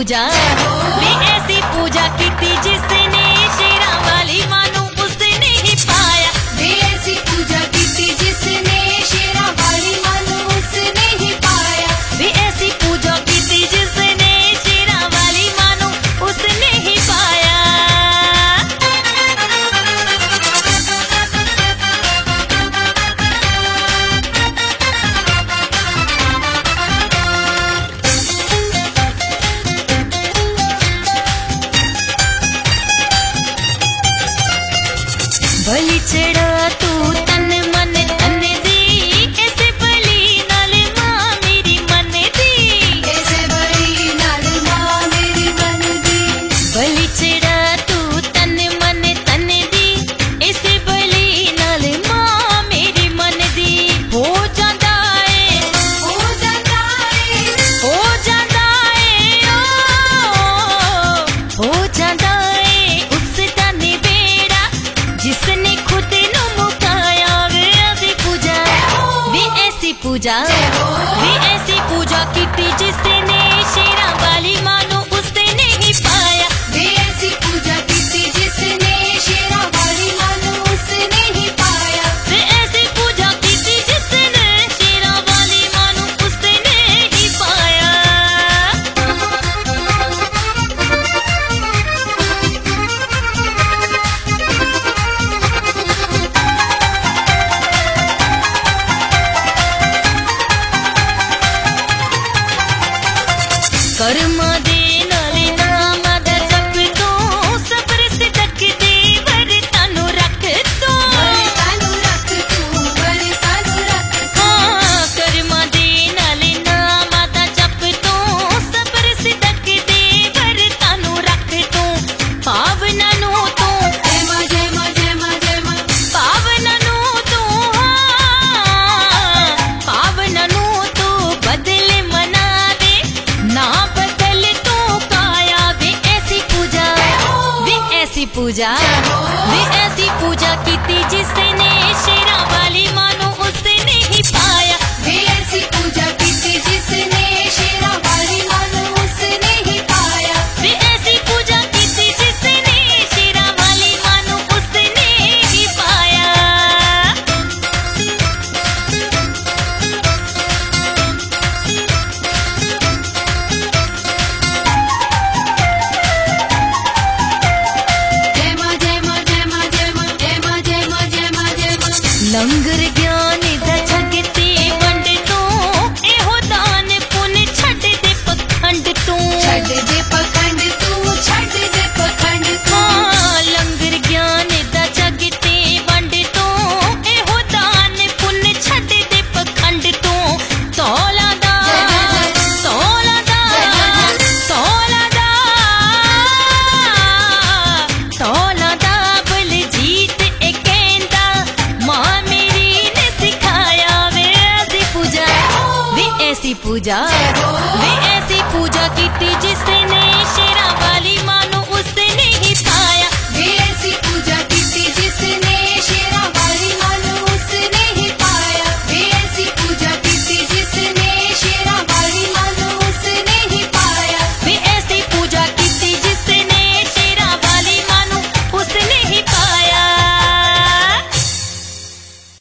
पूजा वे ऐसी पूजा की थी जिसने शेरा वाली मानो उसने ही पाया। वे ऐसी पूजा की थी जिसने शेरा वाली मानो उसने ही पाया। वे ऐसी पूजा की थी जिसने शेरा वाली मानो उसने ही पाया। बलि चढ़ा तू तन मन धन दी ऐसे बलि नाल मां मेरी मन दी। ऐसे बड़ी नाल मां मेरी मन दी। बलि चढ़ा तू तन मन धन दी ऐसे बलि नाल मां मेरी मन दी। हो जांदा है हो जाता है हो जांदा है हो जांदा है उस तन बेड़ा जिसने खुद नु मुकाया। वे ऐसी पूजा वे ऐसी पूजा की थी जिसने शेरा वाली मानो उसने ही पाया। वे ऐसी पूजा की थी जिसने शेरा वाली मानो उसने ही पाया। वे ऐसी पूजा की थी जिसने शेरा वाली मानो उसने ही पाया। कर्म दे नाले नाम दा जप तो सबर से तक दे वर तानु रख तो। तानु रख तू वर तानु रख तू। हाँ कर्म दे नाले नाम दा जप तो सबर से तक दे वर तानु रख तो। पावना नु तो जय मां जय मां जय मां जय मां। पावना नु तो पावना नु तो बदले मनावे ना बदल तो काया। वे ऐसी पूजा वे ऐसी पूजा की थी जिसने शेरा वाली मानो उसने ही पाया। वे ऐसी पूजा की थी जिसने शेरा वाली मानो उसने ही पाया। वे ऐसी पूजा की थी जिसने शेरा वाली मानो उसने ही पाया। जय मां जय मां जय मां जय मां जय मां जय मां जय मां जय मां। लंगर ज्ञान दा जगते वंड तो एहो दान पुण्य छड़ दे पखंड तू। छड़ दे पखंड तू छड़ दे पखंड तू। हाँ लंगर ज्ञान दा जगते वंड तो एहो दान पुण्य छड़ दे पखंड तू। तौला दा तौला दा तौला दा तौला दा बलजीत ए कहंदा मां मेरी ने सिखाया। वे ऐसी पूजा वे ऐसी पूजा की थी जिसने